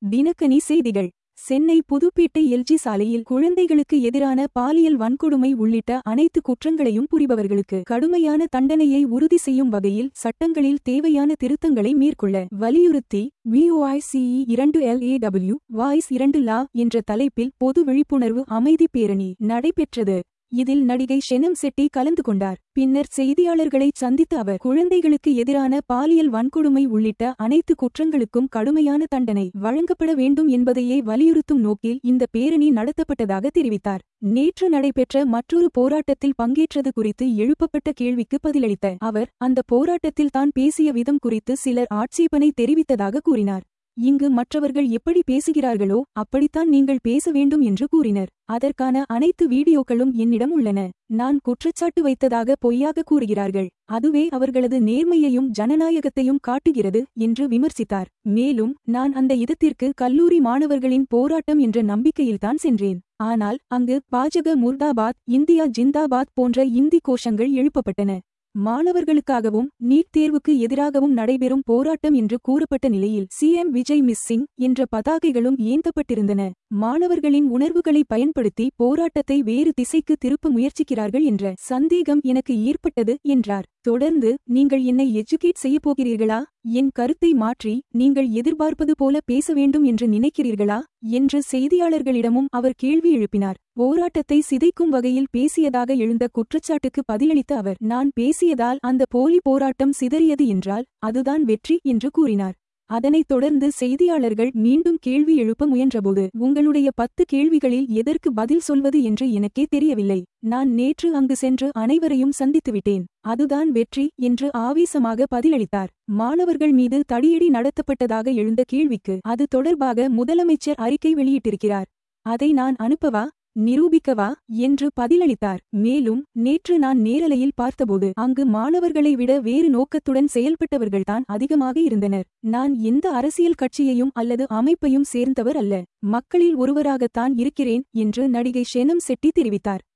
தினக்கனி செய்திகள். சென்னை புதுப்பேட்டை எல்ஜி சாலையில் குழந்தைகளுக்கு எதிரான பாலியல் வன்கொடுமை உள்ளிட்ட அனைத்து குற்றங்களையும் புரிபவர்களுக்கு கடுமையான தண்டனையை உறுதி செய்யும் வகையில் சட்டங்களில் தேவையான திருத்தங்களை மேற்கொள்ள வலியுறுத்தி VOICE 2LAW வாய்ஸ் 2 லா என்ற தலைப்பில் பொது விழிப்புணர்வு அமைதி பேரணி நடைபெற்றது. இதில் நடிகை ஷெனம் செட்டி கலந்து கொண்டார். பின்னர் செய்தியாளர்களை சந்தித்த அவர் குழந்தைகளுக்கு எதிரான பாலியல் வன்கொடுமை உள்ளிட்ட அனைத்து குற்றங்களுக்கும் கடுமையான தண்டனை வழங்கப்பட வேண்டும் என்பதையே வலியுறுத்தும் நோக்கில் இந்த பேரணி நடத்தப்பட்டதாக தெரிவித்தார். நேற்று நடைபெற்ற மற்றொரு போராட்டத்தில் பங்கேற்றது குறித்து எழுப்பப்பட்ட கேள்விக்கு பதிலளித்த அவர் அந்த போராட்டத்தில் தான் பேசிய விதம் குறித்து சிலர் ஆட்சேபனை தெரிவித்ததாக கூறினார். இங்கு மற்றவர்கள் எப்படி பேசுகிறார்களோ அப்படித்தான் நீங்கள் பேச வேண்டும் என்று கூறினர். அதற்கான அனைத்து வீடியோக்களும் என்னிடம் உள்ளன. நான் குற்றச்சாட்டு வைத்ததாக பொய்யாக கூறுகிறார்கள். அதுவே அவர்களது நேர்மையையும் ஜனநாயகத்தையும் காட்டுகிறது என்று விமர்சித்தார். மேலும் நான் அந்த இடத்திற்கு கல்லூரி மாணவர்களின் போராட்டம் என்ற நம்பிக்கையில்தான் சென்றேன். ஆனால் அங்கு பாஜக முர்தாபாத், இந்தியா ஜிந்தாபாத் போன்ற இந்தி கோஷங்கள் எழுப்பப்பட்டன. மாணவர்களுக்காகவும் நீட் தேர்வுக்கு எதிராகவும் நடைபெறும் போராட்டம் என்று கூறப்பட்ட நிலையில் CM விஜய் மிஸ்ஸிங் என்ற பதாகைகளும் ஏந்தப்பட்டிருந்தன. மாணவர்களின் உணர்வுகளை பயன்படுத்தி போராட்டத்தை வேறு திசைக்கு திருப்ப முயற்சிக்கிறார்கள் என்ற சந்தேகம் எனக்கு ஏற்பட்டது என்றார். தொடர்ந்து நீங்கள் என்னை எஜுகேட் செய்ய போகிறீர்களா? என் கருத்தை மாற்றி நீங்கள் எதிர்பார்ப்பது போல பேச வேண்டும் என்று நினைக்கிறீர்களா என்று செய்தியாளர்களிடமும் அவர் கேள்வி எழுப்பினார். போராட்டத்தை சிதைக்கும் வகையில் பேசியதாக எழுந்த குற்றச்சாட்டுக்கு பதிலளித்த அவர் நான் பேசியதால் அந்த போலி போராட்டம் சிதறியது என்றால் அதுதான் வெற்றி என்று கூறினார். அதனைத் தொடர்ந்து செய்தியாளர்கள் மீண்டும் கேள்வி எழுப்ப முயன்றபோது உங்களுடைய 10 கேள்விகளில் எதற்கு பதில் சொல்வது என்று எனக்கே தெரியவில்லை. நான் நேற்று அங்கு சென்று அனைவரையும் சந்தித்துவிட்டேன். அதுதான் வெற்றி என்று ஆவேசமாக பதிலளித்தார். மாணவர்கள் மீது தடியடி நடத்தப்பட்டதாக எழுந்த கேள்விக்கு அது தொடர்பாக முதலமைச்சர் அறிக்கை வெளியிட்டிருக்கிறார். அதை நான் அனுப்பவா நிரூபிக்கவா என்று பதிலளித்தார். மேலும் நேற்று நான் நேரலையில் பார்த்தபோது அங்கு மாணவர்களை விட வேறு நோக்கத்துடன் செயல்பட்டவர்கள்தான் அதிகமாக இருந்தனர். நான் எந்த அரசியல் கட்சியையும் அல்லது அமைப்பையும் சேர்ந்தவர் அல்ல. மக்களில் ஒருவராகத்தான் இருக்கிறேன் என்று நடிகை ஷெனம் செட்டி தெரிவித்தார்.